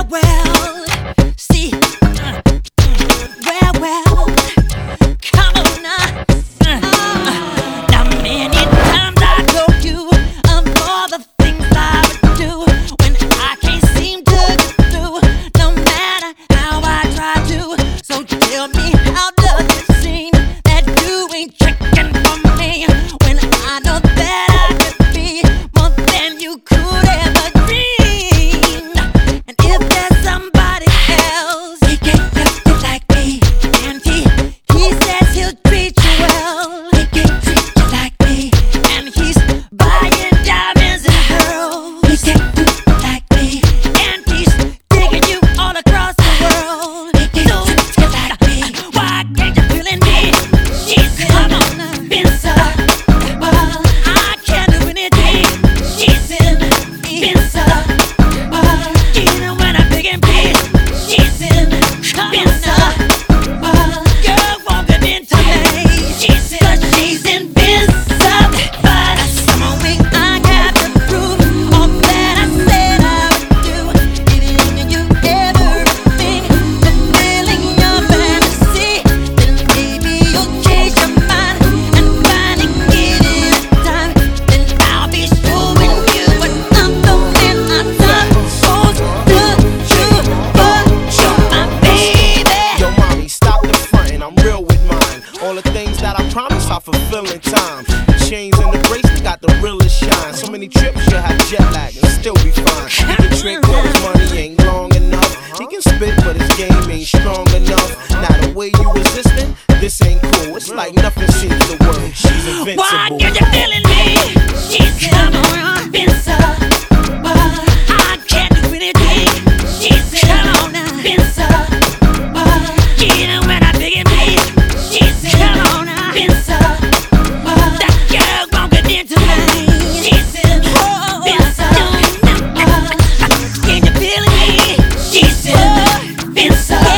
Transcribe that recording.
well, see, well, come on now. Now many times I told you of all the things I would do when I can't seem to get through, no matter how I try to. So tell me, how does it seem that you ain't checking for me when I know that I could be more than you could ever dream? And if there's somebody else, he can't help you like me, and he says he'll treat you well. He can't treat you like me, and he's buying diamonds and pearls. He can't do it like me, and he's digging you all across the world. He can't treat you like me. Why can't you feel in me? She's come on, been so. I can't do anything. She's in, been so. Even when I'm big and big, she's in, been so. Girl, won't get into me. She's in, been so. But some way I got to prove all that I said I would do. Giving you everything, fulfilling your fantasy. Then maybe you'll change your mind and finally get it time. Then I'll be showing you what I'm doing. I'm supposed to do, but you're my baby. Yo, mommy, stop the frontin', I'm real with mine. All the things that I promise I fulfill in time. The chains and the bracelet got the realest shine. So many trips you'll have jet lag and still be fine. He can trick, but his money ain't long enough. He can spit, but his game ain't strong enough. Now the way you resisting, this ain't cool. It's like nothing seems to work. She's invincible. Why can't you feel in me? She's come on, been so. I can't do anything. She's come on, been so. Even when I'm big and big, she's come on, been so. That girl won't get into me. She's been so. Can you feel me? She's been so.